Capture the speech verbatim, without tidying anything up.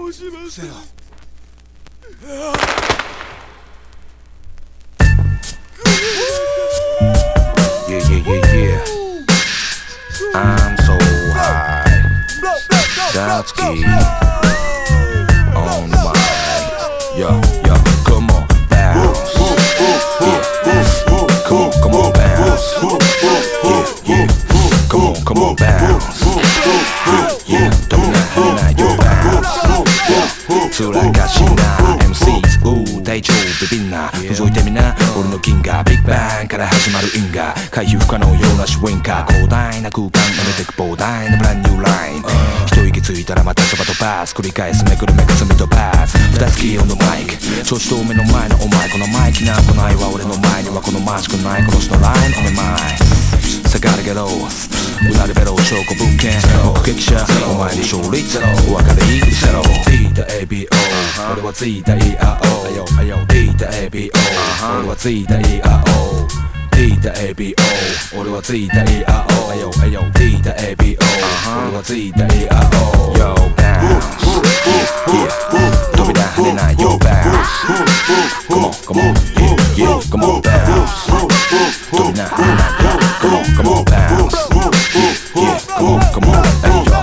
します。 Yeah, yeah, yeah, yeah. I'm so high. That's key. On the mic. Yeah, yeah. Come on, bounce. Yeah. Come on, come on, bounce. Yeah, yeah. Come on, come on, bounce. Yeah, yeah. 止めない、跳ねないよ、bounce. つらかしな エムシーズ うー大丈夫ビビンな覗いてみな俺の銀河ビッグバンから始まる因果回避不可能ようなシュウィンカー広大な空間埋めてく膨大なブランニューライン一息ついたらまたそばとパス繰り返すめくるめく罪とパス二つキーオンのマイク調子と目の前のお前このマイキなんこないわ俺の前にはこのマジくない殺しのラインおめまい下がるけどうなるベロ証拠物件目撃者お前に勝利ゼロお別れいいゼロ T と エービーオー 俺はついた イーアールオー T と エービーオー 俺はついた イーアールオー T と エービーオー 俺はついた イーアールオー T と エービーオー 俺はついた イーアールオー Yo bounce Yeah 飛び出跳ねない Yo bounce Come on come on Yeah yeah Come on bounce 飛び出跳ねない